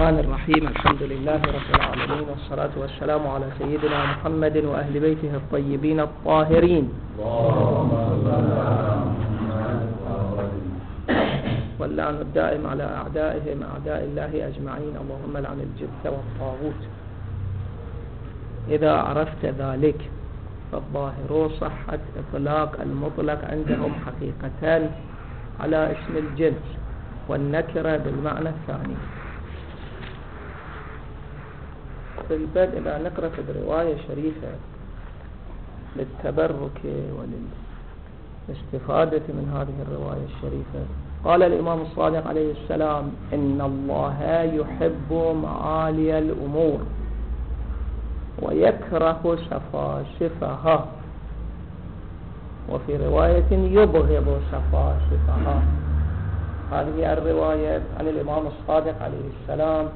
الرحمن الرحيم. الحمد لله رب العالمين، والصلاة والسلام على سيدنا محمد وأهل بيته الطيبين الطاهرين، واللعن الدائم على أعدائهم أعداء الله أجمعين. اللهم لعن الجبت والطاغوت. إذا عرفت ذلك فالظاهر صحة إطلاق المطلق عندهم حقيقتان على اسم الجنس والنكرة بالمعنى الثاني. في البدء لا نقرأ برواية شريفة للتبرك وللاستفادة من هذه الرواية الشريفة. قال الإمام الصادق عليه السلام: إن الله يحب معالي الأمور ويكره سفاسفها، وفي رواية يبغض سفاسفها. هذه الرواية عن الإمام الصادق عليه السلام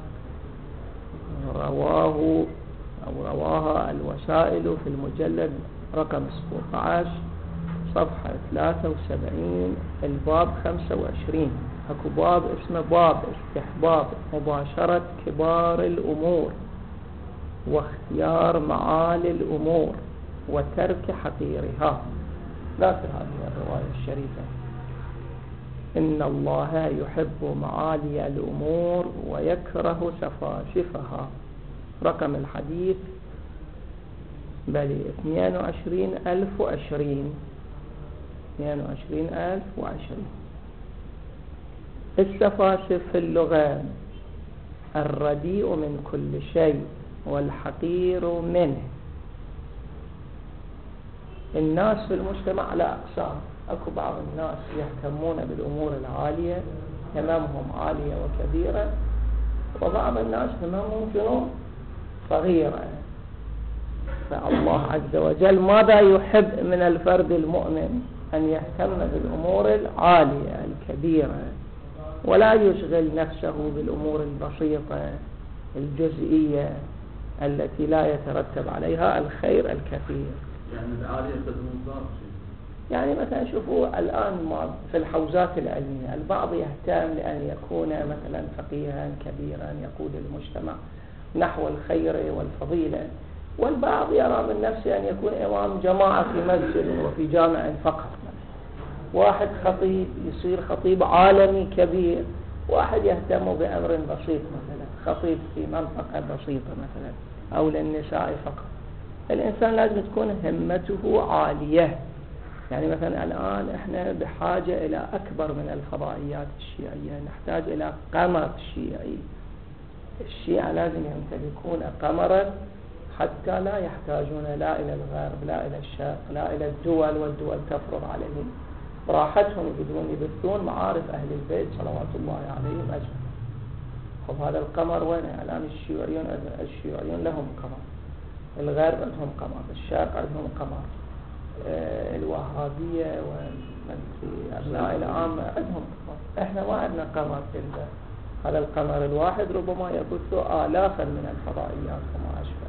رواها الوسائل في المجلد رقم 17 صفحة 73 الباب 25. اكو باب اسمه باب استحباب مباشرة كبار الأمور واختيار معالي الأمور وترك حقيرها. لا في هذه الرواية الشريفة إن الله يحب معالي الأمور ويكره سفاسفها. رقم الحديث 22,020. السفاسف في اللغة الرديء من كل شيء والحقير منه. الناس في المجتمع على أقسام. أكو بعض الناس يهتمون بالأمور العالية، هممهم عالية وكبيرة، وبعض الناس هممهم شنو؟ صغيرة. فالله عز وجل ماذا يحب من الفرد المؤمن؟ أن يهتم بالأمور العالية الكبيرة، ولا يشغل نفسه بالأمور البسيطة الجزئية التي لا يترتب عليها الخير الكثير. يعني العالية تدمر. يعني مثلا شوفوا الآن في الحوزات العلمية البعض يهتم لأن يكون مثلا فقيها كبيرا يقود المجتمع نحو الخير والفضيلة، والبعض يرى من نفسه أن يكون إمام جماعة في مسجد وفي جامع فقط. واحد خطيب يصير خطيب عالمي كبير، واحد يهتم بأمر بسيط مثلا خطيب في منطقة بسيطة مثلا أو للنساء فقط. الإنسان لازم تكون همته عالية. يعني مثلا الآن احنا بحاجة إلى أكبر من الفضائيات الشيعية، نحتاج إلى قمر شيعي. الشيعة لازم يمتلكون قمرا حتى لا يحتاجون لا إلى الغرب لا إلى الشرق لا إلى الدول، والدول تفرض عليهم براحتهم بدون يبثون معارف أهل البيت صلوات الله عليهم أجمعين. طب هذا القمر وين؟ الآن الشيوعيون لهم قمر، الغرب عندهم قمر، الشرق عندهم قمر، الوهابية والأبناء العامة عندهم قمر. احنا ما عندنا قمر في البيت. هذا القمر الواحد ربما يبث آلافا من الفضائيات وما أشبه.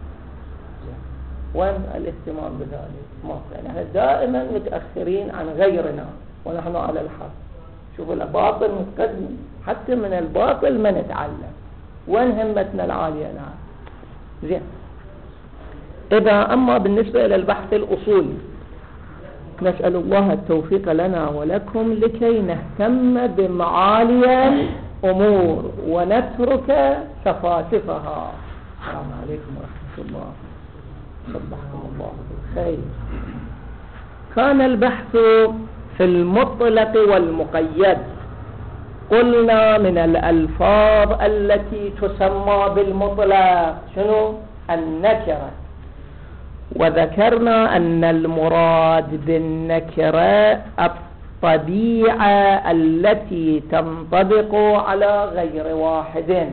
وين الاهتمام بذلك؟ ما يعني احنا دائما متأخرين عن غيرنا ونحن على الحق. شوفوا الباطل متقدم، حتى من الباطل ما نتعلم. وين همتنا العالية الآن؟ زين. إذا أما بالنسبة إلى البحث الأصولي نسأل الله التوفيق لنا ولكم لكي نهتم بمعالي الأمور ونترك سفاسفها. السلام عليكم ورحمة الله، صبحكم الله بالخير. كان البحث في المطلق والمقيد. قلنا من الألفاظ التي تسمى بالمطلق شنو؟ النكرة. وذكرنا أن المراد بالنكرة الطبيعة التي تنطبق على غير واحد،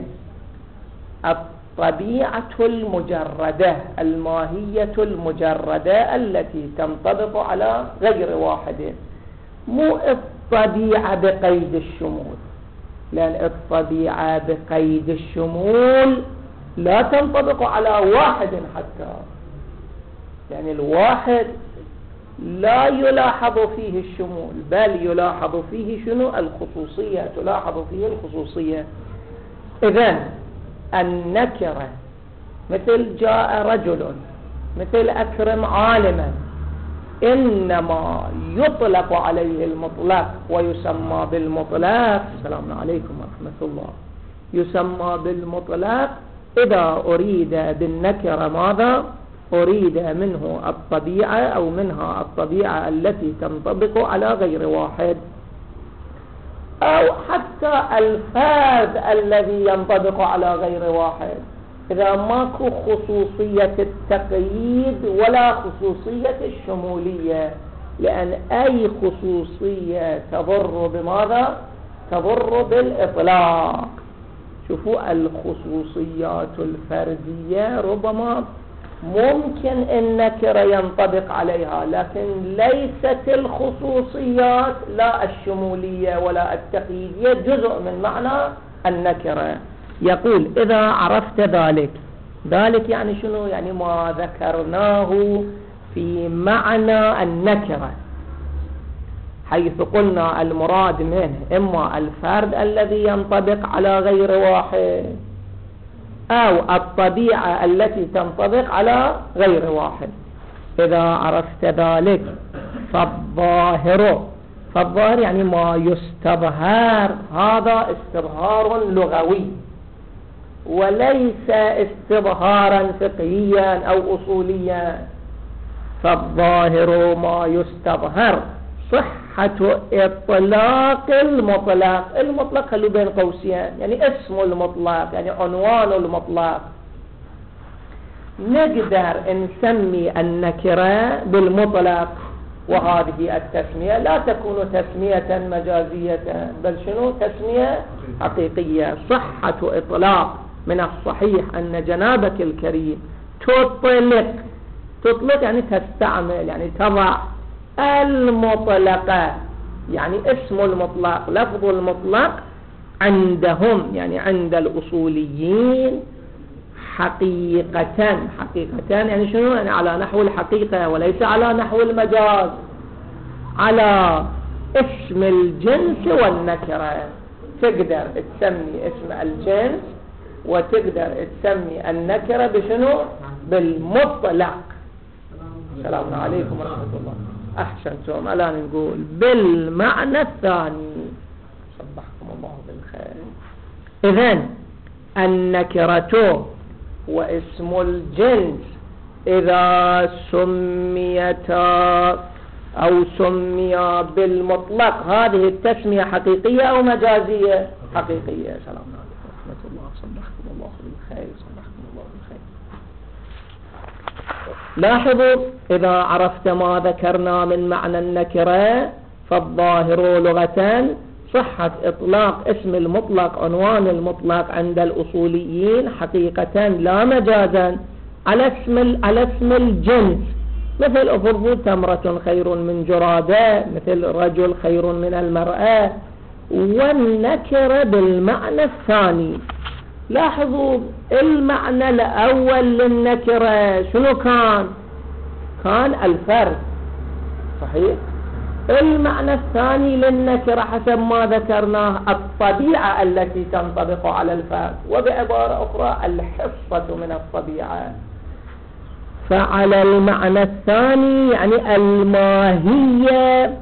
الطبيعة المجردة، الماهية المجردة التي تنطبق على غير واحد، مو الطبيعة بقيد الشمول، لأن الطبيعة بقيد الشمول لا تنطبق على واحد حتى. يعني الواحد لا يلاحظ فيه الشمول، بل يلاحظ فيه شنو؟ الخصوصية، تلاحظ فيه الخصوصية. إذن النكرة مثل جاء رجل، مثل أكرم عالما، إنما يطلق عليه المطلق ويسمى بالمطلق. السلام عليكم ورحمة الله. يسمى بالمطلق إذا أريد بالنكرة ماذا؟ أريد منه الطبيعة أو منها الطبيعة التي تنطبق على غير واحد، أو حتى الفرد الذي ينطبق على غير واحد. إذا ماكو خصوصية التقييد ولا خصوصية الشمولية، لأن أي خصوصية تضر بماذا؟ تضر بالإطلاق. شوفوا الخصوصيات الفردية ربما ممكن النكرة ينطبق عليها، لكن ليست الخصوصيات لا الشمولية ولا التقييدية جزء من معنى النكرة. يقول إذا عرفت ذلك، ذلك يعني شنو؟ يعني ما ذكرناه في معنى النكرة، حيث قلنا المراد منه إما الفرد الذي ينطبق على غير واحد أو الطبيعة التي تنطبق على غير واحد. إذا عرفت ذلك فالظاهر يعني ما يستظهر، هذا استظهار لغوي وليس استظهارا فقهيا أو أصوليا. فالظاهر ما يستظهر صحة إطلاق المطلق. المطلق خلوا بين قوسين، يعني اسم المطلق، يعني عنوان المطلق. نقدر نسمي النكرة بالمطلق، وهذه التسمية لا تكون تسمية مجازية بل شنو؟ تسمية حقيقية. صحة إطلاق، من الصحيح أن جنابك الكريم تطلق يعني تستعمل، يعني تضع المطلقة، يعني اسم المطلق، لفظ المطلق عندهم يعني عند الأصوليين حقيقة يعني شنو؟ يعني على نحو الحقيقة وليس على نحو المجاز، على اسم الجنس والنكرة. تقدر تسمي اسم الجنس وتقدر تسمي النكرة بشنو؟ بالمطلق. السلام عليكم ورحمة الله. أحسنتم. الآن نقول بالمعنى الثاني. صبحكم الله بالخير. إذن النكرة واسم الجنس إذا سميتا أو سميا بالمطلق، هذه التسمية حقيقية أو مجازية؟ حقيقية. سلام عليكم ورحمة الله. صبحكم الله بالخير. صبحكم الله بالخير. لاحظوا إذا عرفت ما ذكرنا من معنى النكرة، فالظاهر لغة صحة إطلاق اسم المطلق، عنوان المطلق عند الأصوليين حقيقة لا مجازا على اسم الجنس، مثل أفرض تمرة خير من جرادة، مثل رجل خير من المرأة. والنكرة بالمعنى الثاني. لاحظوا المعنى الأول للنكرة شنو كان الفرد، صحيح. المعنى الثاني للنكرة حسب ما ذكرناه الطبيعة التي تنطبق على الفرد، وبعبارة أخرى الحصة من الطبيعة. فعلى المعنى الثاني يعني الماهية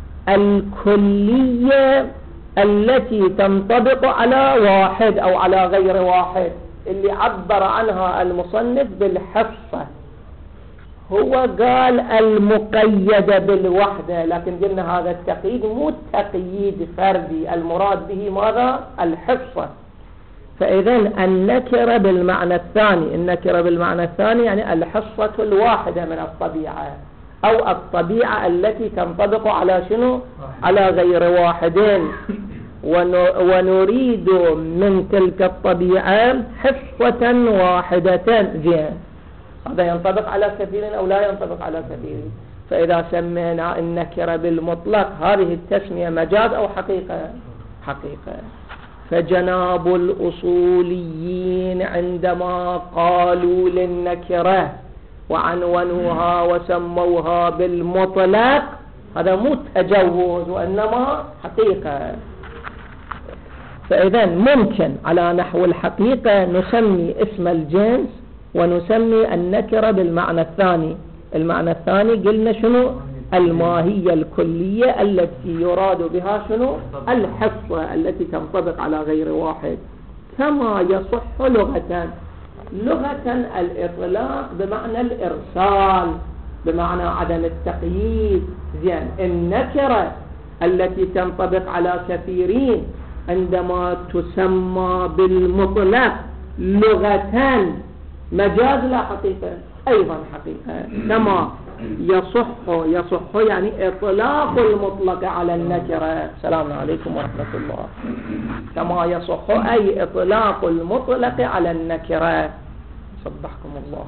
الكلية التي تنطبق على واحد أو على غير واحد، اللي عبر عنها المصنف بالحصة. هو قال المقيدة بالوحدة، لكن قلنا هذا التقييد مو تقييد فردي، المراد به ماذا؟ الحصة. فإذن النكرة بالمعنى الثاني يعني الحصة الواحدة من الطبيعة، أو الطبيعة التي تنطبق على شنو؟ على غير واحدين. ونريد من تلك الطبيعة حصة واحدة. زين، هذا ينطبق على كثير أو لا ينطبق على كثير؟ فإذا سمينا النكرة بالمطلق، هذه التسمية مجاز أو حقيقة؟ حقيقة. فجناب الأصوليين عندما قالوا للنكرة وعنونوها وسموها بالمطلق، هذا مو تجوز وإنما حقيقة. فإذا ممكن على نحو الحقيقة نسمي اسم الجنس ونسمي النكرة بالمعنى الثاني. المعنى الثاني قلنا شنو؟ الماهية الكلية التي يراد بها شنو؟ الحصة التي تنطبق على غير واحد. كما يصح لغة. لغة الإطلاق بمعنى الإرسال، بمعنى عدم التقييد. زين، النكرة التي تنطبق على كثيرين عندما تسمى بالمطلق لغة مجاز لا حقيقة، أيضا حقيقة. كما يصح يعني إطلاق المطلق على النكرة. السلام عليكم ورحمة الله. كما يصح أي إطلاق المطلق على النكرة. صبحكم الله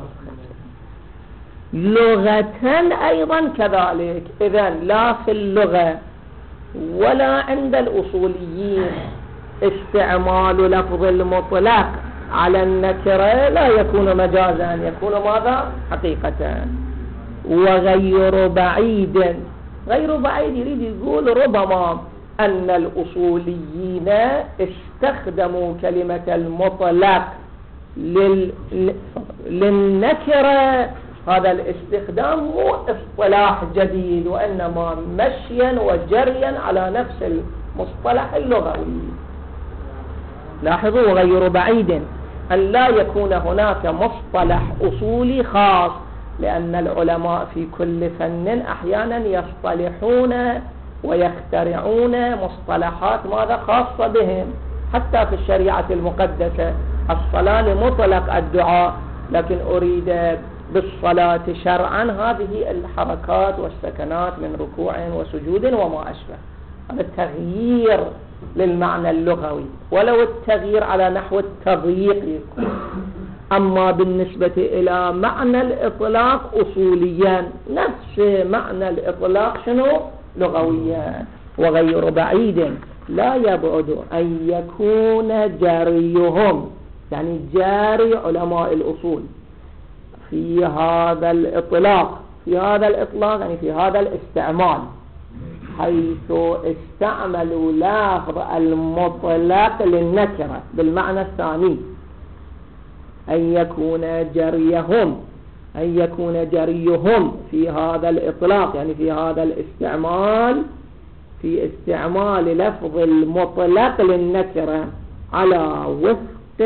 لغة أيضا كذلك. إذن لا في اللغة ولا عند الأصوليين استعمال لفظ المطلق على النكرة لا يكون مجازا، يكون ماذا؟ حقيقة. وغير بعيد، غير بعيد يريد يقول ربما أن الأصوليين استخدموا كلمة المطلق للنكرة. هذا الاستخدام مو اصطلاح جديد، وإنما مشيا وجريا على نفس المصطلح اللغوي. لاحظوا، غير بعيد أن لا يكون هناك مصطلح أصولي خاص، لأن العلماء في كل فن أحيانا يصطلحون ويخترعون مصطلحات ماذا خاصة بهم. حتى في الشريعة المقدسة الصلاة لمطلق الدعاء، لكن أريد بالصلاة شرعا هذه الحركات والسكنات من ركوع وسجود وما أشبه. هذا تغيير للمعنى اللغوي، ولو التغيير على نحو التضييق يكون. أما بالنسبة إلى معنى الإطلاق أصوليا نفس معنى الإطلاق شنو؟ لغويا. وغير بعيد لا يبعد أن يكون جاريهم، يعني جاري علماء الأصول في هذا الإطلاق، يعني في هذا الاستعمال، حيث استعملوا لفظ المطلق للنكرة بالمعنى الثاني، أن يكون جريهم في هذا الإطلاق، يعني في هذا الاستعمال، في استعمال لفظ المطلق للنكرة على وفق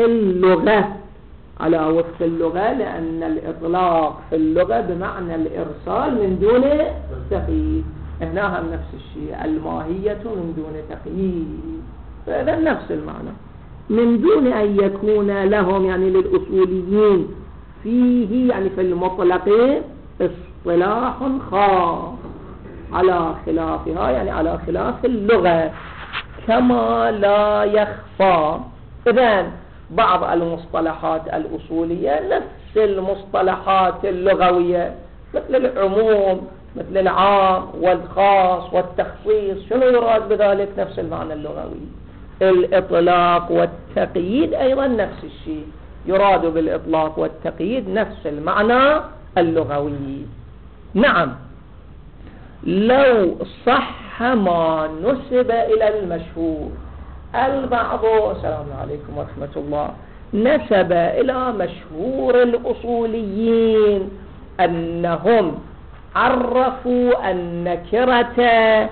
اللغة، لأن الإطلاق في اللغة بمعنى الإرسال من دون تقييد. هنا هم نفس الشيء، الماهية من دون تقييد، فإذا نفس المعنى. من دون أن يكون لهم يعني للأصوليين فيه يعني في المطلق اصطلاح خاص على خلافها، يعني على خلاف اللغة. كما لا يخفى إذن بعض المصطلحات الأصولية نفس المصطلحات اللغوية، مثل العموم، مثل العام والخاص والتخصيص. شنو يراد بذلك؟ نفس المعنى اللغوي. الإطلاق والتقييد أيضا نفس الشيء، يراد بالإطلاق والتقييد نفس المعنى اللغوي. نعم، لو صح ما نسب إلى المشهور، البعض السلام عليكم ورحمة الله نسب إلى مشهور الأصوليين أنهم عرفوا النكرة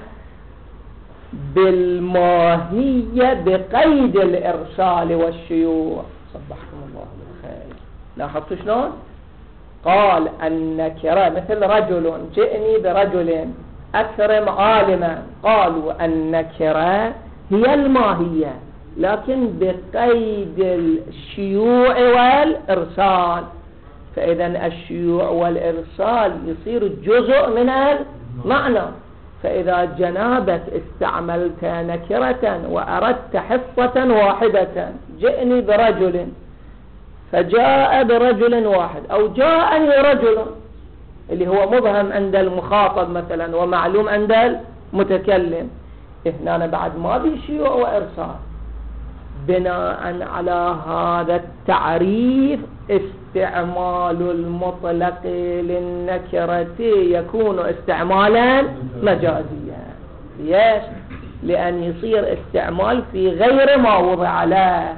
بالماهية بقيد الإرسال والشيوع. صبحكم الله بالخير. لاحظتوا شلون؟ قال النكرة مثل رجل، جئني برجل، أكرم عالما. قالوا النكرة هي الماهية لكن بقيد الشيوع والإرسال. فإذا الشيوع والإرسال يصير جزء من المعنى. فإذا جنابك استعملت نكرة وأردت حصة واحدة، جئني برجل، فجاء برجل واحد، أو جاءني رجل اللي هو مبهم عند المخاطب مثلا ومعلوم عند المتكلم، هنا بعد ما في شيوع وإرسال. بناء على هذا التعريف استعمال المطلق للنكرة يكون استعمالا مجازيا. ليش؟ لأن يصير استعمال في غير ما وضع له.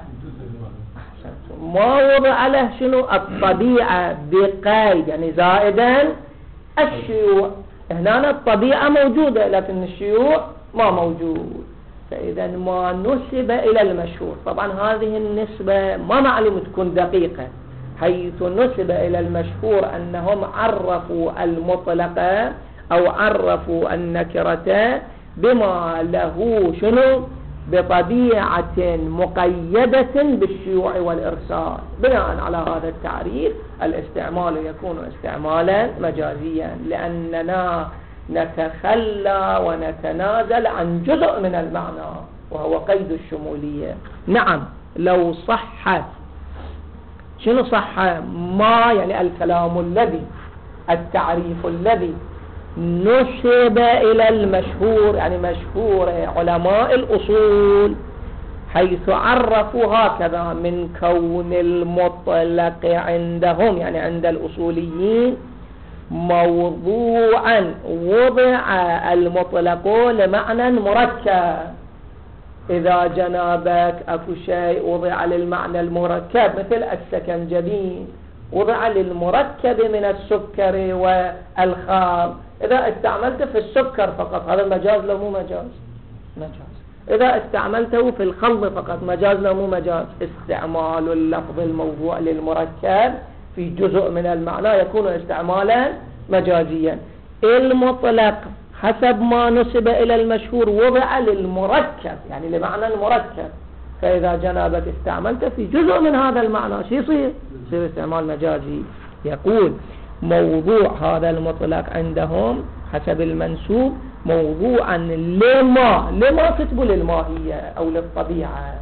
ما وضع له شنو؟ الطبيعة بقيد، يعني زائدا الشيوع. هنا الطبيعة موجودة لكن الشيوع ما موجود. فإذا ما نسب إلى المشهور، طبعا هذه النسبة ما معلوم تكون دقيقة، حيث نسب إلى المشهور أنهم عرفوا المطلقة أو عرفوا النكرة بما له شنو؟ بطبيعة مقيدة بالشيوع والإرسال. بناء على هذا التعريف الاستعمال يكون استعمالا مجازيا، لأننا نتخلى ونتنازل عن جزء من المعنى وهو قيد الشمولية. نعم لو صح، شنو صح؟ ما يعني الكلام الذي، التعريف الذي نسب إلى المشهور، يعني مشهور علماء الأصول، حيث عرفوا هكذا من كون المطلق عندهم، يعني عند الأصوليين، موضوعا وضع المطلق لمعنى مركب. إذا جنابك أكو شيء وضع للمعنى المركب مثل السكنجبين وضع للمركب من السكر والخام، إذا استعملته في السكر فقط هذا مجاز له مو مجاز؟ مجاز. إذا استعملته في الخلط فقط مجاز له مو مجاز؟ استعمال اللفظ الموضوع للمركب في جزء من المعنى يكون استعمالا مجازيا. المطلق حسب ما نسب إلى المشهور وضع للمركب، يعني لمعنى المركب، فإذا جنابك استعملت في جزء من هذا المعنى شو يصير استعمال مجازي. يقول موضوع هذا المطلق عندهم حسب المنسوب موضوعا لما كتبوا للماهية أو للطبيعة.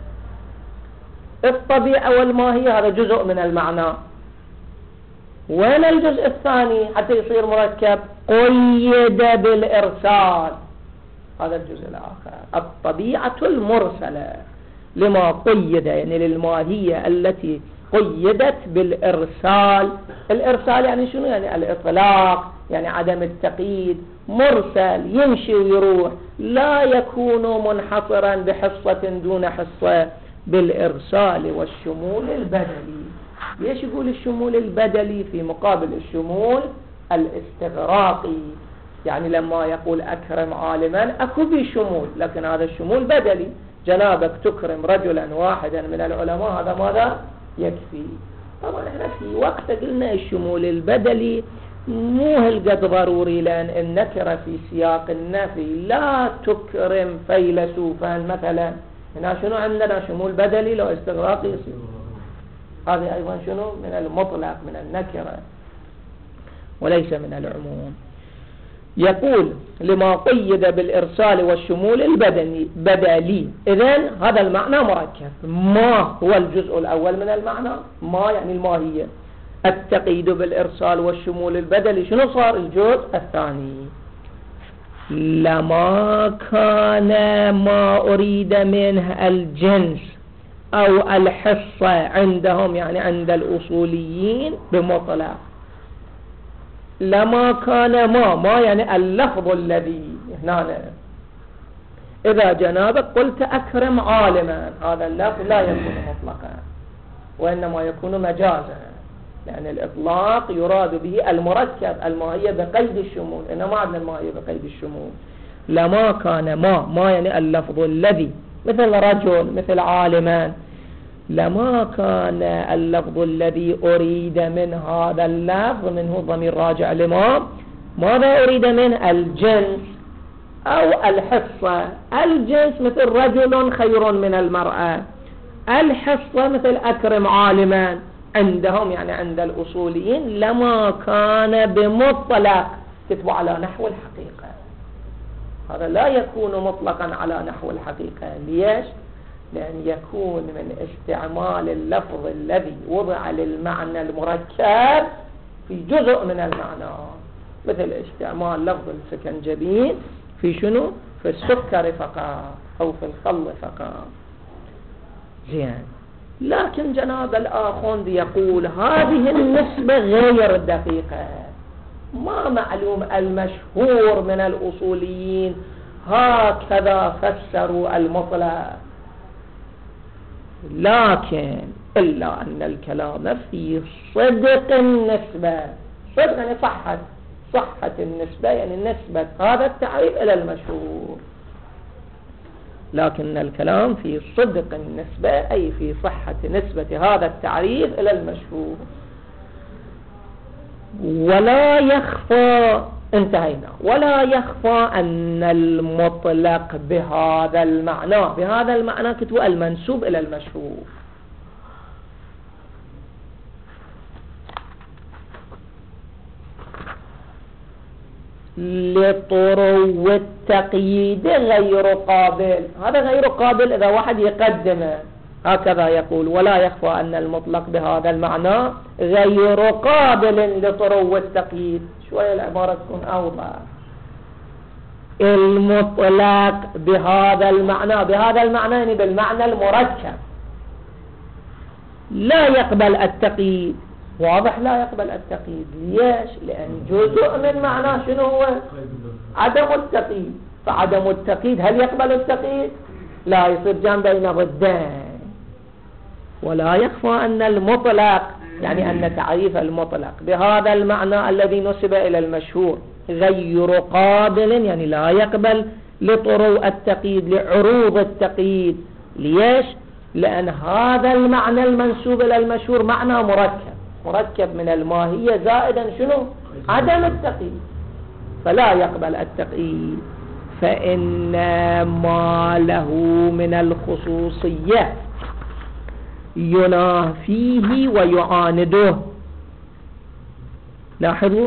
الطبيعة والماهية هذا جزء من المعنى. وين الجزء الثاني حتى يصير مركب؟ قيد بالإرسال، هذا الجزء الآخر. الطبيعة المرسلة لما قيد، يعني للماهية التي قيدت بالإرسال. الإرسال يعني شنو؟ يعني الإطلاق، يعني عدم التقييد. مرسل يمشي ويروح، لا يكون منحصرا بحصة دون حصة، بالإرسال والشمول البدلي. ليش يقول الشمول البدلي في مقابل الشمول الاستغراقي؟ يعني لما يقول أكرم عالما أكو به شمول، لكن هذا الشمول بدلي. جنابك تكرم رجلا واحدا من العلماء هذا ماذا؟ يكفي. طبعا احنا في وقت قلنا الشمول البدلي مو هالقد ضروري، لأن النكرة في سياق النفي لا تكرم فيلسوفا مثلا. هنا شنو عندنا؟ شمول بدلي لو استغراقي يصير. هذه أيضا شنو؟ من المطلق، من النكرة وليس من العموم. يقول لما قيد بالإرسال والشمول البدلي. إذن هذا المعنى مركب. ما هو الجزء الأول من المعنى؟ ما يعني الماهية. التقييد بالإرسال والشمول البدلي شنو صار؟ الجزء الثاني. لما كان ما أريد منه الجنس أو الحصة عندهم، يعني عند الأصوليين بمطلق. لما كان ما يعني اللفظ الذي هنا، إذا جنابك قلت أكرم عالما، هذا اللفظ لا يكون مطلقا وإنما يكون مجازا، لأن الإطلاق يراد به المركب الماهية بقيد الشمول، إنما عندنا الماهية بقيد الشمول. لما كان ما يعني اللفظ الذي، مثل رجل مثل عالما. لما كان اللفظ الذي أريد من هذا اللفظ منه ضمير راجع لما، ماذا أريد منه؟ الجنس أو الحصة. الجنس مثل رجل خير من المرأة، الحصة مثل أكرم عالما عندهم، يعني عند الأصوليين. لما كان بمطلق كتبوا على نحو الحقيقة، هذا لا يكون مطلقا على نحو الحقيقة. ليش؟ لأن يكون من استعمال اللفظ الذي وضع للمعنى المركب في جزء من المعنى، مثل استعمال لفظ السكنجبين في شنو؟ في السكر فقط أو في الخل فقط. زين. لكن جناب الآخوند يقول هذه النسبة غير دقيقة. ما معلوم المشهور من الأصوليين هكذا فسروا المطلق. لكن إلا أن الكلام في صدق النسبة، صدق يعني صحة النسبة، يعني نسبة هذا التعريف إلى المشهور. لكن الكلام في صدق النسبة أي في صحة نسبة هذا التعريف إلى المشهور. ولا يخفى، انتهينا، ولا يخفى أن المطلق بهذا المعنى كتبوا المنسوب إلى المشهور. لطرو التقييد غير قابل. هذا غير قابل إذا واحد يقدمه هكذا يقول ولا يخفى أن المطلق بهذا المعنى غير قابل لطرو التقييد، شوية العبارة تكون أوضح. المطلق بهذا المعنى يعني بالمعنى المركب لا يقبل التقييد. واضح لا يقبل التقييد. ليش؟ لأن جزء من معناه شنو هو؟ عدم التقييد. فعدم التقييد هل يقبل التقييد؟ لا، يصير جنب بين ضدين. ولا يخفى أن المطلق يعني أن تعريف المطلق بهذا المعنى الذي نسب إلى المشهور غير قابل يعني لا يقبل لطرو التقييد، لعروض التقييد. ليش؟ لأن هذا المعنى المنسوب إلى المشهور معنى مركب من الماهية زائدا شنو؟ عدم التقييد، فلا يقبل التقييد. فإن ما له من الخصوصية ينافيه ويعانده. لاحظوا،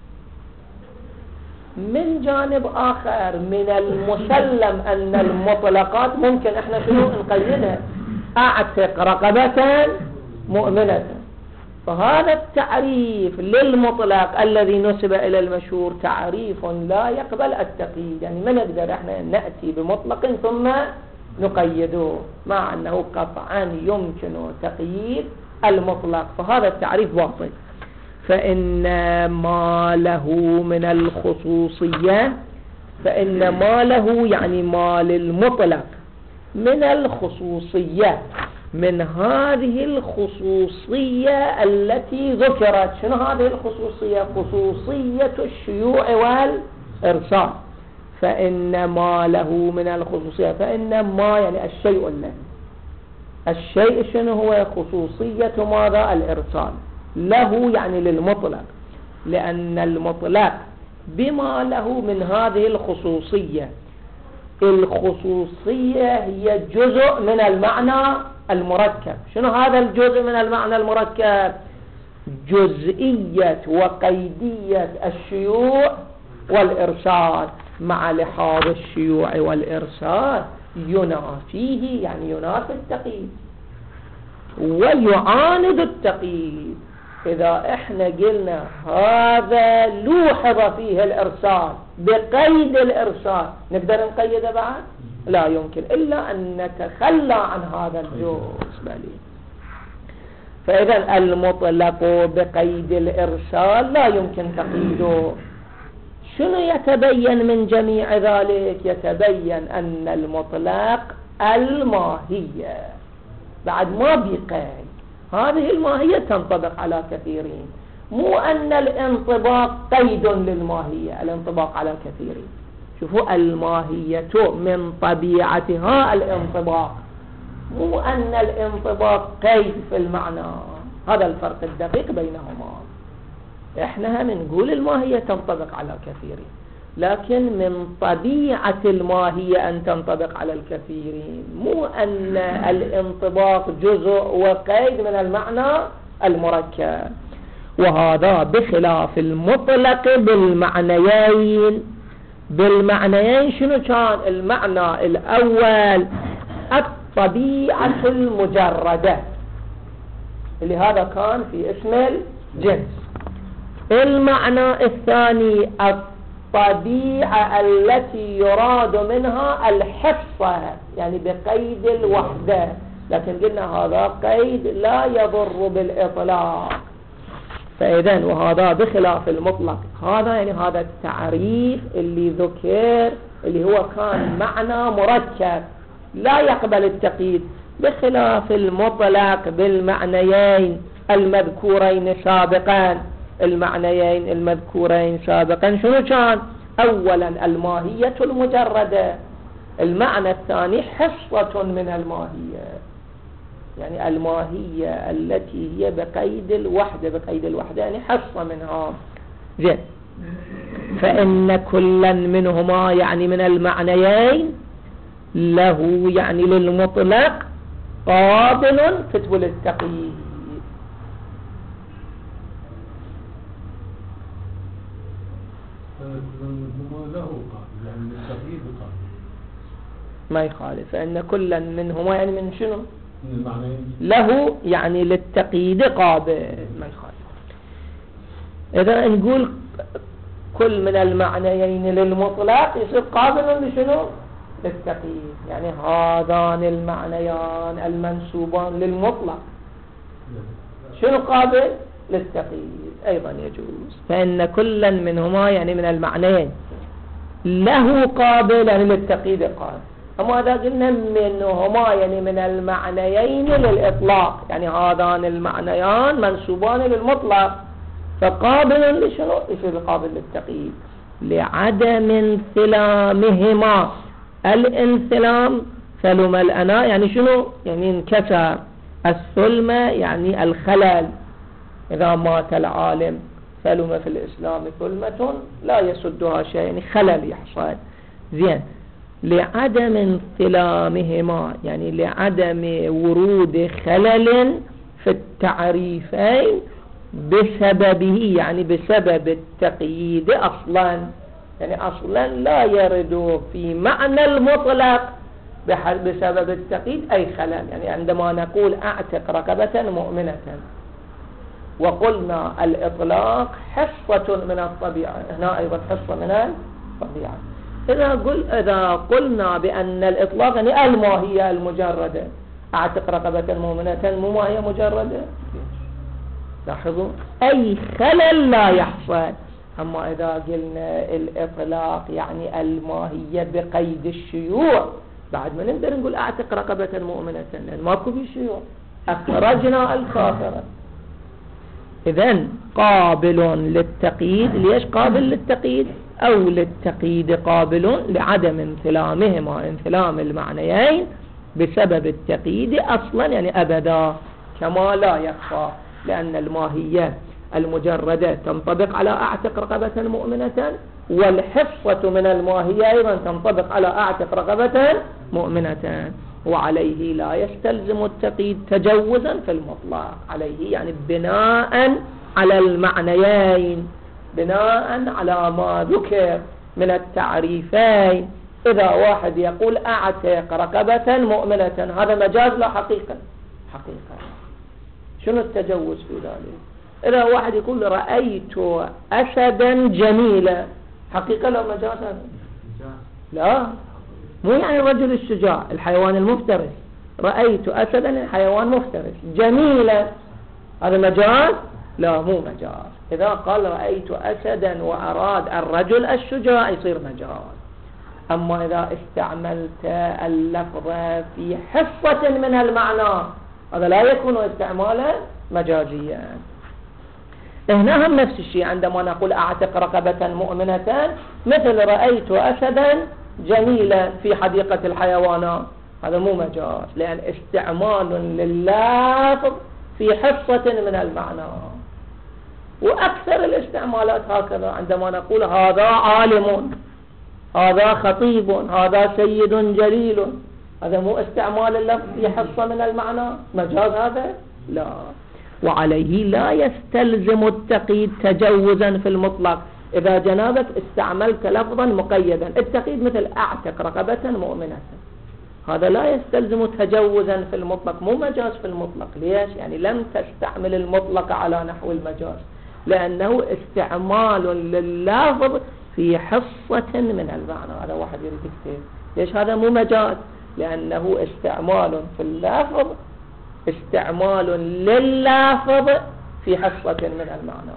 من جانب آخر من المسلم أن المطلقات ممكن احنا شنو نقيدها؟ أعتق رقبة مؤمنة. فهذا التعريف للمطلق الذي نسب إلى المشهور تعريف لا يقبل التقييد، يعني ما نقدر احنا نأتي بمطلق ثم نقيده، مع أنه قطعا يمكن تقييد المطلق، فهذا التعريف باطل. فإن ما له من الخصوصية، فإن ما له يعني ما للمطلق من الخصوصية، من هذه الخصوصية التي ذكرت. شنو هذه الخصوصية؟ خصوصية الشيوع والإرسال. فإن ما له من الخصوصية، فإن ما يعني الشيء الذي، الشيء شنو هو؟ خصوصية ماذا؟ الإرسال. له يعني للمطلق، لأن المطلق بما له من هذه الخصوصية. الخصوصية هي جزء من المعنى المركب. شنو هذا الجزء من المعنى المركب؟ جزئية وقيدية الشيوع والإرسال، مع لحاظ الشيوع والإرسال ينافيه يعني ينافي التقييد ويعاند التقييد. إذا احنا قلنا هذا لوحظ فيه الإرسال بقيد الإرسال، نقدر نقيده بعد؟ لا يمكن، إلا أن نتخلى عن هذا الجزء. فإذا المطلق بقيد الإرسال لا يمكن تقييده. شنو يتبين من جميع ذلك؟ يتبين أن المطلق الماهية بعد ما بقيد، هذه الماهية تنطبق على كثيرين، مو أن الانطباق قيد للماهية، الانطباق على كثيرين. شوفوا، الماهية من طبيعتها الانطباق، مو أن الانطباق قيد في المعنى. هذا الفرق الدقيق بينهما. احنا هم نقول الماهية تنطبق على كثيرين، لكن من طبيعة الماهية أن تنطبق على الكثيرين، مو أن الانطباق جزء وقيد من المعنى المركب. وهذا بخلاف المطلق بالمعنيين. بالمعنيين شنو كان؟ المعنى الأول الطبيعة المجردة، اللي هذا كان في اسم الجنس. المعنى الثاني الطبيعة التي يراد منها الحفظة، يعني بقيد الوحدة، لكن قلنا هذا قيد لا يضر بالإطلاق. فإذن وهذا بخلاف المطلق. هذا يعني هذا التعريف اللي ذكر اللي هو كان معنى مركب لا يقبل التقييد، بخلاف المطلق بالمعنيين المذكورين سابقا. المعنيين المذكورين سابقا شنو كان؟ أولا الماهية المجردة، المعنى الثاني حصة من الماهية، يعني الماهية التي هي بقيد الوحدة، بقيد الوحدة يعني حصة منها. زين، فإن كلا منهما يعني من المعنيين له يعني للمطلق قابل فتول التقييد. ما يخالف، فإن كلا منهما يعني من شنو؟ من المعنيين له يعني للتقييد قابل، ما يخالف. إذا نقول كل من المعنيين للمطلق يصير قابل لشنو؟ للتقييد، يعني هذان المعنيان المنسوبان للمطلق شنو قابل؟ للتقييد أيضا يجوز. فإن كلا منهما يعني من المعنيين له قابل يعني للتقييد قابل. أما إذا قلنا منهما يعني من المعنيين للإطلاق، يعني هذان المعنيان منسوبان للمطلق، فقابل لشنو؟ يصير قابل للتقييد لعدم انثلامهما. الانثلام ثلم الأناء يعني شنو؟ يعني انكسر. الثلمة يعني الخلل، إذا مات العالم ثلم في الإسلام ثلمة لا يسدها شيء، يعني خلل يحصل. زين، لعدم انثلامهما يعني لعدم ورود خلل في التعريفين بسببه، يعني بسبب التقييد أصلا، يعني أصلا لا يرد في معنى المطلق بسبب التقييد أي خلل. يعني عندما نقول أعتق رقبة مؤمنة وقلنا الإطلاق حصة من الطبيعة، هنا أيضا حصة من الطبيعة. إذا قلنا بأن الإطلاق يعني الماهية المجردة، أعتق رقبة مؤمنة مو ماهية مجردة، لاحظوا أي خلل لا يحصل. أما إذا قلنا الإطلاق يعني الماهية بقيد الشيوع، بعد ما نقدر نقول أعتق رقبة مؤمنة لأن ماكو في شيوع، أخرجنا الكافرة. إذن قابل للتقييد. ليش قابل للتقييد؟ أو للتقييد قابل لعدم انثلامهما، انثلام المعنيين بسبب التقييد أصلا يعني أبدا، كما لا يخفى، لأن الماهية المجردة تنطبق على أعتق رقبة مؤمنة، والحصة من الماهية أيضا تنطبق على أعتق رقبة مؤمنة، وعليه لا يستلزم التقييد تجوزا في المطلق. عليه يعني بناء على المعنيين، بناء على ما ذكر من التعريفين. إذا واحد يقول أعتق رقبة مؤمنة، هذا مجاز لا حقيقة؟ حقيقة. شنو التجوز في ذلك؟ إذا واحد يقول رأيت أسدا جميلا، حقيقة لا مجاز؟ لا، مو يعني الرجل الشجاع، الحيوان المفترس. رأيت أسدا الحيوان مفترس جميلا، هذا مجاز؟ لا، مو مجاز. إذا قال رأيت أسدا وأراد الرجل الشجاع يصير مجاز. أما إذا استعملت اللفظ في حصة من المعنى، هذا لا يكون استعمالا مجازيا. هنا هم نفس الشيء، عندما نقول أعتق رقبة مؤمنة مثل رأيت أسدا جميلا في حديقة الحيوانات، هذا مو مجاز، لأن استعمال لللفظ في حصة من المعنى. وأكثر الاستعمالات هكذا، عندما نقول هذا عالم، هذا خطيب، هذا سيد جليل، هذا مو استعمال اللفظ في حصة من المعنى مجاز هذا؟ لا. وعليه لا يستلزم التقييد تجوزا في المطلق. إذا جنابك استعملت لفظا مقيدا، التقييد مثل أعتق رقبة مؤمنة، هذا لا يستلزم تجوزا في المطلق، مو مجاز في المطلق. ليش؟ يعني لم تستعمل المطلق على نحو المجاز، لأنه استعمال لللفظ في حصة من المعنى. هذا واحد يريد يكتب ليش هذا مو مجاز؟ لأنه استعمال في اللفظ، استعمال لللفظ في حصة من المعنى،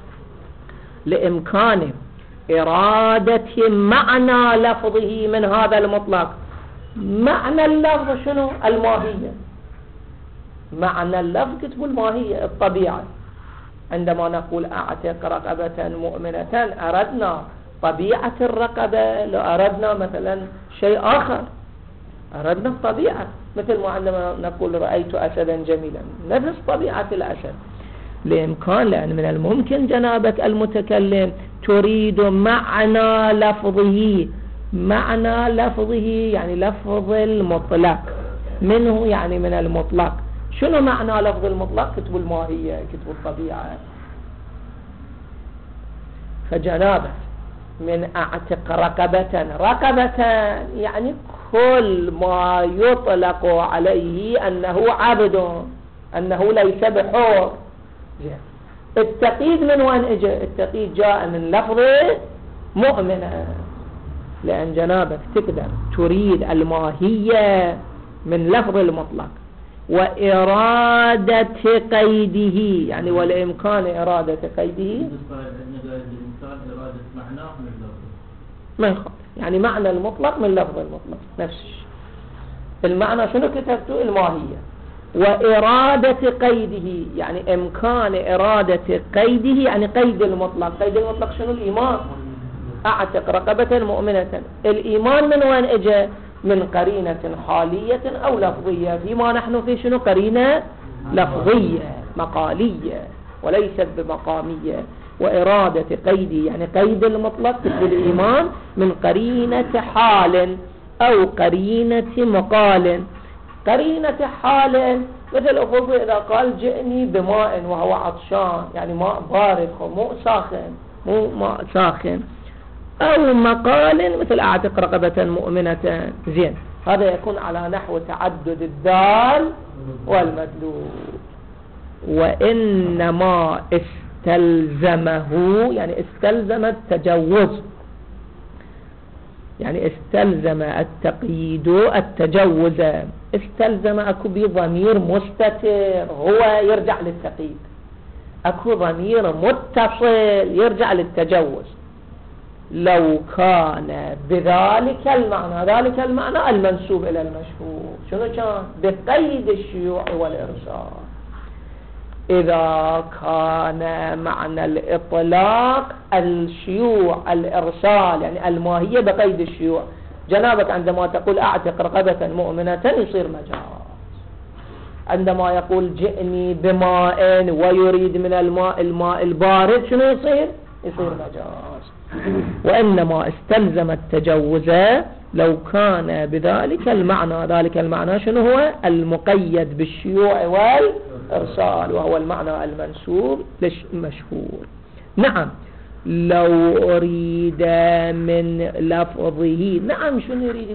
لإمكان إرادة معنى لفظه من هذا المطلق. معنى اللفظ شنو؟ الماهية. معنى اللفظ كتب الماهية، الطبيعة. عندما نقول أعتق رقبة مؤمنة أردنا طبيعة الرقبة، لو أردنا مثلا شيء آخر أردنا الطبيعة، مثل ما عندما نقول رأيت أسدا جميلا، نفس طبيعة الأسد. لأن من الممكن جنابك المتكلم تريد معنى لفظه. معنى لفظه يعني لفظ المطلق، منه يعني من المطلق. شنو معنى لفظ المطلق؟ كتب الماهية، كتب الطبيعة. فجنابك من أعتق رقبة يعني كل ما يطلق عليه أنه عبد، أنه ليس بحر. التقييد من وين اجى؟ التقييد جاء من لفظ مؤمنة، لأن جنابك تقدر تريد الماهية من لفظ المطلق وإرادة قيده، يعني والإمكان إرادة قيده ما يخالف، يعني معنى المطلق من لفظ المطلق نفس الشيء. المعنى شنو كتبته؟ الماهية. وإرادة قيده يعني إمكان إرادة قيده، يعني قيد المطلق. قيد المطلق شنو؟ الإيمان. أعتق رقبة مؤمنة، الإيمان من وين اجى؟ من قرينة حالية أو لفظية. فيما نحن في شنو؟ قرينة لفظية مقالية وليست بمقامية. وإرادة قيده يعني قيد المطلق بالإيمان من قرينة حال أو قرينة مقال. قرينة حال مثل أخوه إذا قال جئني بماء وهو عطشان، يعني ماء بارد مو ساخن، مو ماء ساخن. أو مقال مثل أعتق رقبة مؤمنة. زين، هذا يكون على نحو تعدد الدال والمدلول. وإنما استلزمه يعني استلزم التجوز، يعني استلزم التقييد التجوز. استلزم أكو بضمير مستتر هو يرجع للتقييد، أكو ضمير متصل يرجع للتجوز. لو كان بذلك المعنى، ذلك المعنى المنسوب إلى المشهور، شنو كان؟ بقيد الشيوع والإرسال. إذا كان معنى الإطلاق الشيوع الإرسال يعني الماهية بقيد الشيوع، جنابك عندما تقول أعتق رقبة مؤمنة يصير مجاز. عندما يقول جئني بماء ويريد من الماء البارد شنو يصير مجاز. وإنما استلزم التجوز لو كان بذلك المعنى. ذلك المعنى شنو هو؟ المقيد بالشيوع والإرسال، وهو المعنى المنسوب للمشهور. نعم، لو أريد من لفظه. نعم، شنو يريد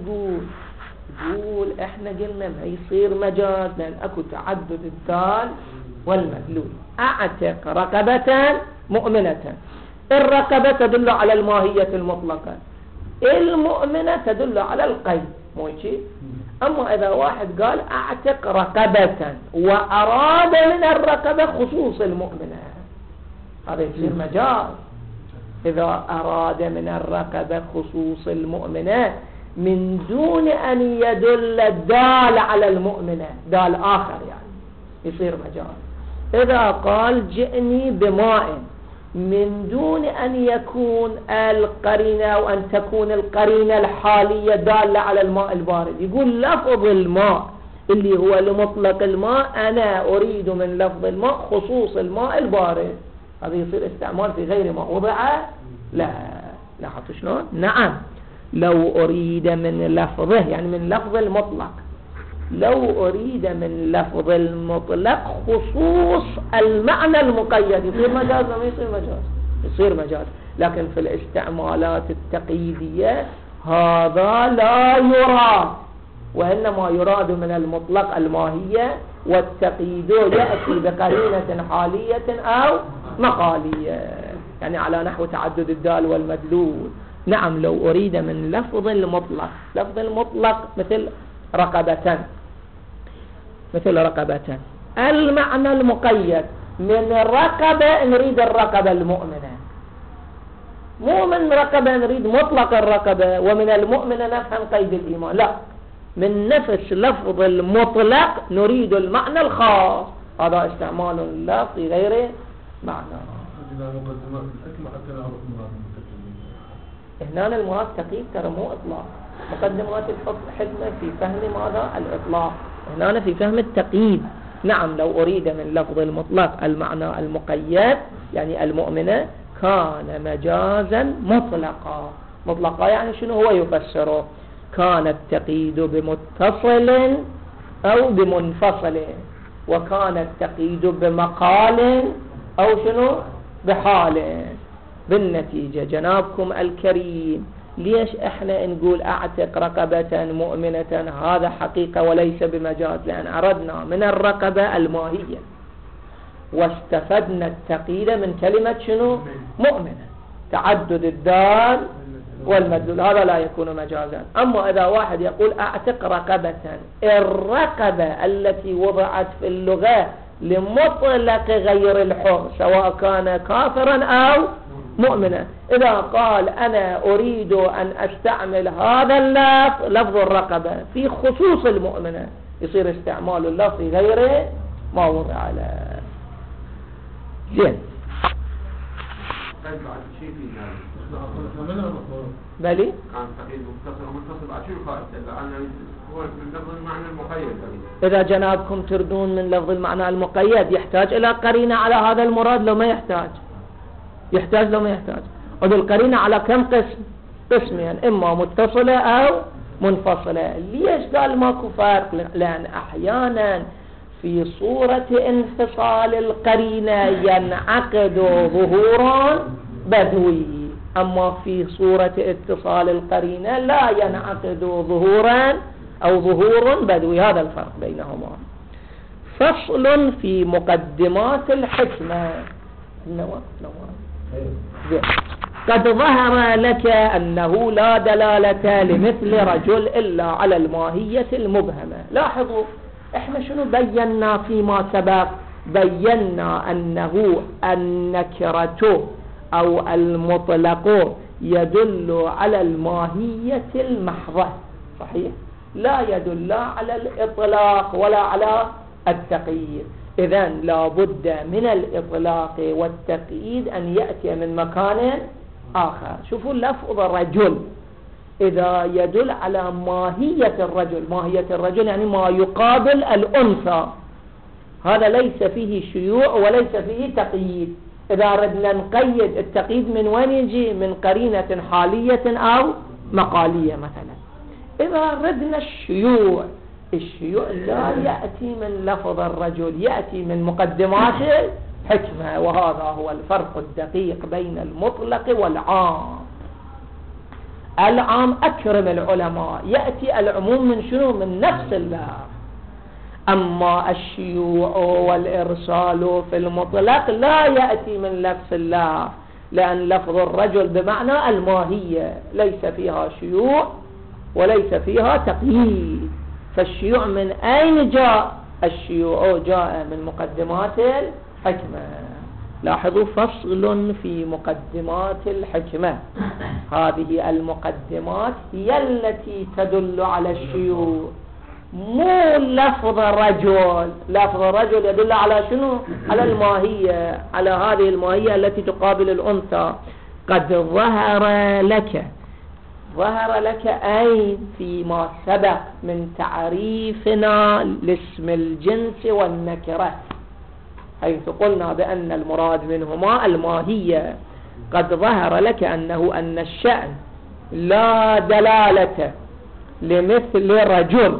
يقول احنا قلنا ما يصير مجاز لأن اكو تعدد الدال والمدلول. أعتق رقبة مؤمنة، الرقبة تدل على الماهية المطلقة، المؤمنة تدل على القيد، مو شيء. أما إذا واحد قال أعتق رقبة وأراد من الرقبة خصوص المؤمنة، هذا يصير مجاز. إذا أراد من الرقبة خصوص المؤمنة من دون أن يدل الدال على المؤمنة دال آخر يعني يصير مجاز. إذا قال جئني بماء من دون أن يكون القرينة أو أن تكون القرينة الحالية دالة على الماء البارد، يقول لفظ الماء اللي هو لمطلق الماء أنا أريد من لفظ الماء خصوص الماء البارد، هذا يصير استعمال في غير ما وضع. لا لاحظوا شلون؟ نعم، لو أريد من لفظه يعني من لفظ المطلق، لو أريد من لفظ المطلق خصوص المعنى المقيد يصير مجاز ولا يصير مجاز؟ يصير مجاز. لكن في الاستعمالات التقييدية هذا لا يراد، وإنما يراد من المطلق الماهية، والتقييد يأتي بقرينة حالية أو مقالية، يعني على نحو تعدد الدال والمدلول. نعم، لو أريد من لفظ المطلق، لفظ المطلق مثل رقبة، المعنى المقيد من رقبة نريد الرقبة المؤمنة، مو من رقبة نريد مطلق الرقبة، ومن المؤمنة نفهم قيد الإيمان، لا، من نفس لفظ المطلق نريد المعنى الخاص، هذا استعمال اللفظ في غير معنى. مقدمات الحكمة حتى نعرف هنا المراد تقييد، ترى مو إطلاق. مقدمات الحكمة في فهم ماذا؟ الإطلاق. هنا في فهم التقييد. نعم، لو أريد من لفظ المطلق المعنى المقيد يعني المؤمنة كان مجازا مطلقا. مطلقا يعني شنو هو يفسره؟ كان التقييد بمتصل أو بمنفصل، وكان التقييد بمقال أو شنو بحال. بالنتيجة جنابكم الكريم، ليش احنا نقول اعتق رقبة مؤمنة؟ هذا حقيقة وليس بمجاز، لأن أردنا من الرقبة الماهية، واستفدنا التقييد من كلمة شنو؟ مؤمنة، تعدد الدال والمدلول، هذا لا يكون مجازا. أما إذا واحد يقول اعتق رقبة، الرقبة التي وضعت في اللغة لمطلق غير الحر سواء كان كافرا أو مؤمنا، إذا قال أنا أريد أن أستعمل هذا اللفظ، لفظ الرقبة، في خصوص المؤمنة، يصير استعمال اللفظ غير ما وضع له. زين. بلي كان تقييد متصل ومنفصل بعد شو الفائدة؟ لأن هو من لفظ المعنى المقيد. إذا جنابكم تردون من لفظ المعنى المقيد يحتاج إلى قرينة على هذا المراد لو ما يحتاج؟ يحتاج لو ما يحتاج. وبالقرينة على كم قسم؟ قسمين، إما متصلة أو منفصلة. ليش قال ماكو فرق؟ لأن أحيانا في صورة انفصال القرينة ينعقد ظهورا بدوي، أما في صورة اتصال القرينة لا ينعقد ظهورا أو ظهور بدوي. هذا الفرق بينهما. فصل في مقدمات الحكمة. قد ظهر لك أنه لا دلالة لمثل رجل إلا على الماهية المبهمة. لاحظوا احنا شنو بينا فيما سبق؟ بينا أنه النكرة أو المطلق يدل على الماهية المحضة، صحيح؟ لا يدل على الإطلاق ولا على التقييد. إذن لا بد من الإطلاق والتقييد أن يأتي من مكان آخر. شوفوا لفظ الرجل إذا يدل على ماهية الرجل، ماهية الرجل يعني ما يقابل الأنثى، هذا ليس فيه شيوع وليس فيه تقييد. إذا ردنا نقيد التقييد من وين يجي؟ من قرينة حالية أو مقالية مثلا. إذا ردنا الشيوع لا يأتي من لفظ الرجل، يأتي من مقدمات الحكمة، وهذا هو الفرق الدقيق بين المطلق والعام. العام أكرم العلماء، يأتي العموم من شنو؟ من نفس الله. أما الشيوع والإرسال في المطلق لا يأتي من نفس الله، لأن لفظ الرجل بمعنى الماهية ليس فيها شيوع وليس فيها تقييد. فالشيوع من أين جاء؟ الشيوع جاء من مقدمات الحكمة. لاحظوا فصل في مقدمات الحكمة. هذه المقدمات هي التي تدل على الشيوع، مو لفظ الرجل. لفظ الرجل يدل على شنو؟ على الماهية، على هذه الماهية التي تقابل الأنثى. قد ظهر لك أي فيما سبق من تعريفنا لاسم الجنس والنكرة، حيث قلنا بأن المراد منهما الماهية. قد ظهر لك أن الشأن لا دلالة لمثل رجل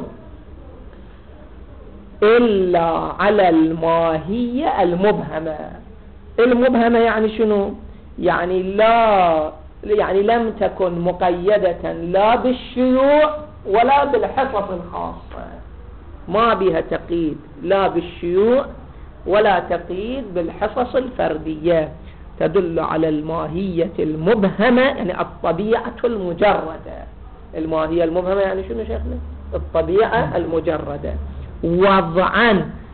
إلا على الماهية المبهمة. المبهمة يعني شنو؟ يعني لم تكن مقيدة لا بالشيوع ولا بالحصص الخاصة، ما بها تقييد لا بالشيوع ولا تقييد بالحصص الفردية، تدل على الماهية المبهمة، يعني الطبيعة المجردة. الماهية المبهمة يعني شنو شيخنا؟ الطبيعة المجردة. وضعا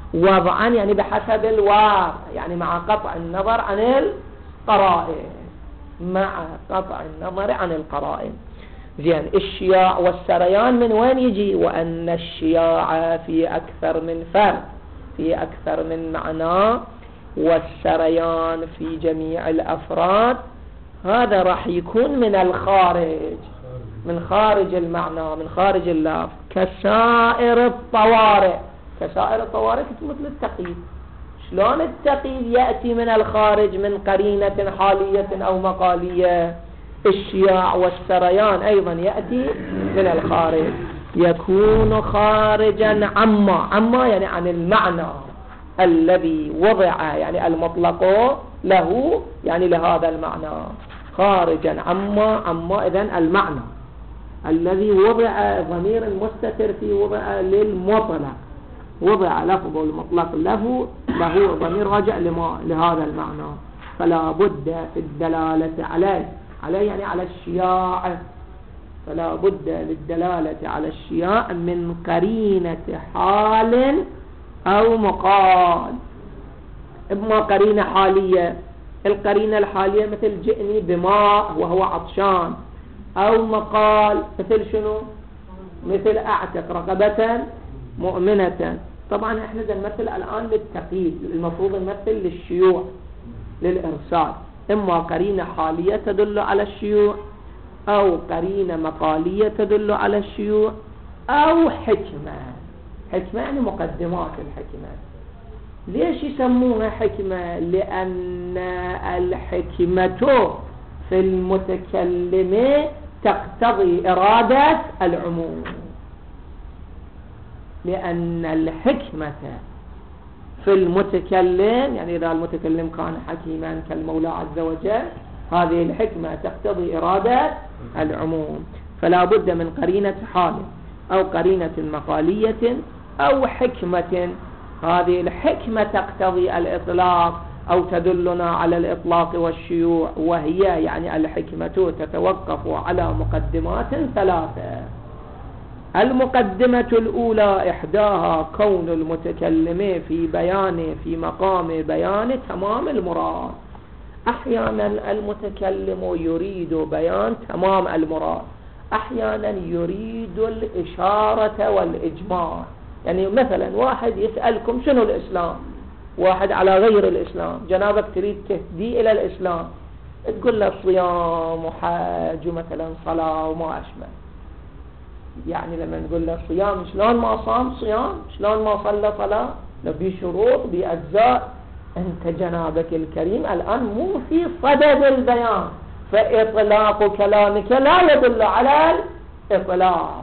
وضعا يعني بحسب الواقع، يعني مع قطع النظر عن القرائن، مع قطع النظر عن القرائن. زين، الشياع والسريان من وين يجي؟ وأن الشياع في أكثر من فرد، في أكثر من معنى، والسريان في جميع الأفراد. هذا راح يكون من الخارج، من خارج المعنى، من خارج اللفظ، كسائر الطوارئ. كسائر الطوارئ مثل التقييد. شلون التقييد يأتي من الخارج من قرينة حالية أو مقالية؟ الشياع والسريان أيضا يأتي من الخارج، يكون خارجا عما يعني عن المعنى الذي وضع، يعني المطلق له، يعني لهذا المعنى، خارجا عما إذن المعنى الذي وضع ضمير المستتر في وضع للمطلق، وضع لفظ المطلق له ضمير راجع لهذا المعنى، فلا بد في الدلالة عليه يعني على الشياع، فلا بد للدلالة على الشياع من قرينة حال أو مقال. إما قرينة حالية، القرينة الحالية مثل جئني بماء وهو عطشان، أو مقال مثل شنو؟ مثل أعتق رقبة مؤمنة. طبعا احنا نمثل الآن للتقييد، المفروض نمثل للشيوع للإرسال، إما قرينة حالية تدل على الشيوع، أو قرينة مقالية تدل على الشيوع، أو حكمة. حكمة يعني مقدمات الحكمة. ليش يسموها حكمة؟ لأن الحكمة في المتكلم تقتضي إرادة العموم، لأن الحكمة في المتكلم، يعني إذا المتكلم كان حكيما كالمولى عز وجل، هذه الحكمة تقتضي إرادة العموم، فلا بد من قرينة حال أو قرينة مقالية أو حكمة. هذه الحكمة تقتضي الإطلاق أو تدلنا على الإطلاق والشيوع، وهي يعني الحكمة تتوقف على مقدمات ثلاثة. المقدمة الأولى إحداها كون المتكلم في مقام بيان تمام المراد. أحيانا المتكلم يريد بيان تمام المراد، أحيانا يريد الإشارة والإجمال. يعني مثلا واحد يسألكم شنو الإسلام، واحد على غير الإسلام، جنابك تريد تهدي إلى الإسلام، تقول له صيام وحج ومثلا صلاة وما أشبه. يعني لما نقول له صيام، شلون ما صام صيام، شلون ما صلى صلاة، بشروط بأجزاء. أنت جنابك الكريم الآن مو في صدد البيان، فإطلاق كلامك لا يدل على الإطلاق،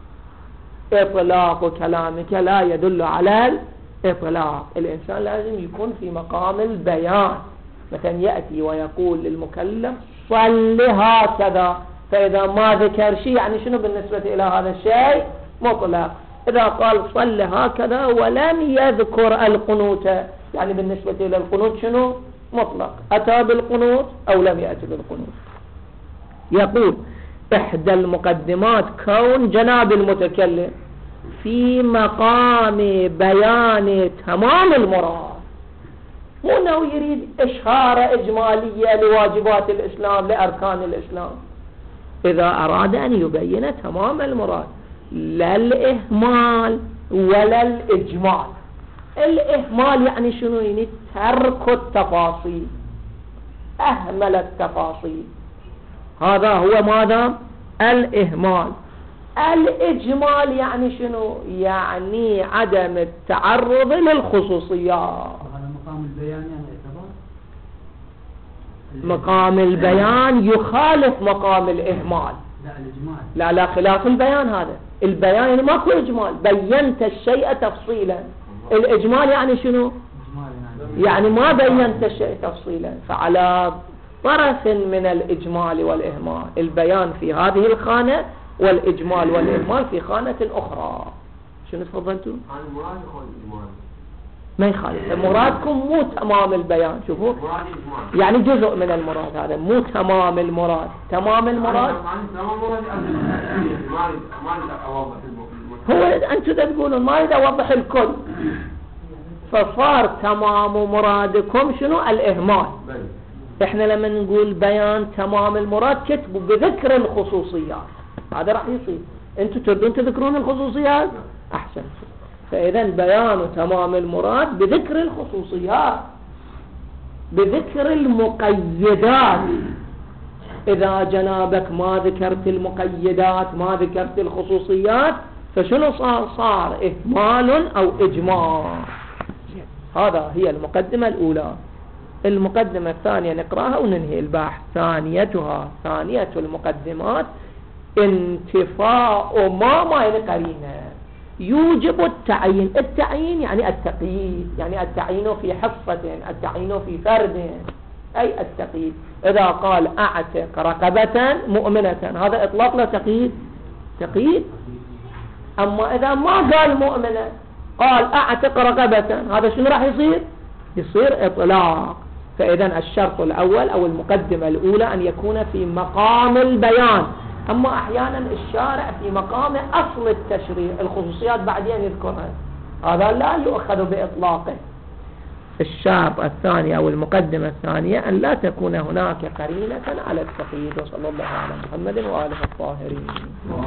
إطلاق كلامك لا يدل على الإطلاق. الإنسان لازم يكون في مقام البيان. مثلا يأتي ويقول للمكلف صل هكذا، فإذا ما ذكر شيء يعني شنو بالنسبة إلى هذا الشيء؟ مطلق. إذا قال صل هكذا ولم يذكر القنوت، يعني بالنسبة إلى القنوت شنو؟ مطلق. أتى بالقنوت أو لم يأتي بالقنوت. يقول إحدى المقدمات كون جناب المتكلم في مقام بيان تمام المراد، مو أنه يريد إشارة إجمالية لواجبات الإسلام لأركان الإسلام. إذا أراد أن يبين تمام المراد، لا الإهمال ولا الإجمال. الإهمال يعني شنو؟ يعني ترك التفاصيل، أهمل التفاصيل، هذا هو ماذا؟ الإهمال. الإجمال يعني شنو؟ يعني عدم التعرض للخصوصيات. هذا مقام البيان يعني اعتبار؟ مقام البيان يخالف مقام الإهمال. لا الإجمال، لا خلاف البيان. هذا البيان يعني ماكو إجمال، بينت الشيء تفصيلا. الإجمال يعني شنو؟ يعني ما بينت الشيء تفصيلا. فعلى طرف من الإجمال والإهمال، البيان في هذه الخانة والإجمال والإهمال في خانة أخرى. شنو تفضلتوا؟ المراد يخالف الإجمال، ما يخالف. مرادكم مو تمام البيان. شوفوا، يعني جزء من المراد، هذا مو تمام المراد. تمام المراد هو أنتم تقولون ما يريد أوضح الكل. فصار تمام مرادكم شنو؟ الإهمال. احنا لما نقول بيان تمام المراد كتبوا بذكر الخصوصيات، هذا راح يصير. انتم تردون تذكرون الخصوصيات؟ احسن. فاذا بيان تمام المراد بذكر الخصوصيات، بذكر المقيدات. اذا جنابك ما ذكرت المقيدات، ما ذكرت الخصوصيات، فشنو صار إهمال أو إجمال. هذا هي المقدمة الأولى. المقدمة الثانية نقراها وننهي البحث. ثانية المقدمات انتفاء ما ينقرينا يوجب التعيين. التعيين يعني التقييد، يعني التعيين في حصة، التعيين في فرد، أي التقييد. إذا قال أعتق رقبة مؤمنة، هذا إطلاق لا تقييد؟ تقييد. أما إذا ما قال مؤمنة، قال أعتق رقبة، هذا شنو راح يصير؟ يصير إطلاق. فإذا الشرط الأول أو المقدمة الأولى أن يكون في مقام البيان. أما أحيانا الشارع في مقام أصل التشريع، الخصوصيات بعدين يذكرها، هذا لا يؤخذ بإطلاقه. الشرط الثاني أو المقدمة الثانية أن لا تكون هناك قرينة على التقييد. وصلى الله على محمد وآله الطاهرين.